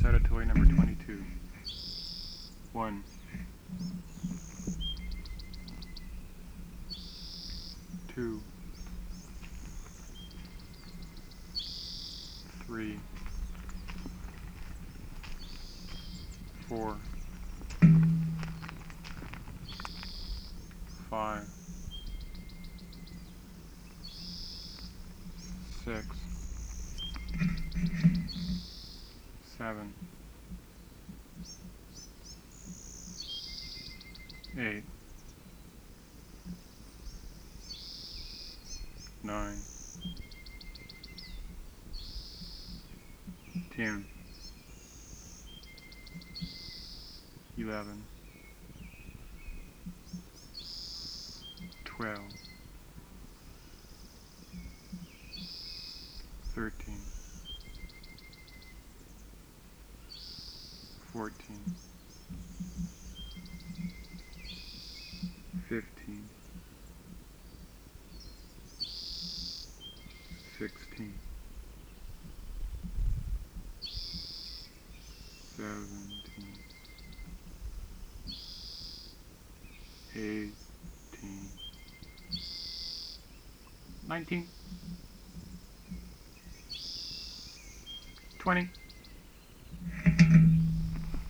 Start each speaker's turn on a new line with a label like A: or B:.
A: out of toy number 22. 1, 2, 3, 4, 5, 6, 7, 8, 9, 10, 11, 12, 13, 14, 15, 16, 17, 18, 19, 20,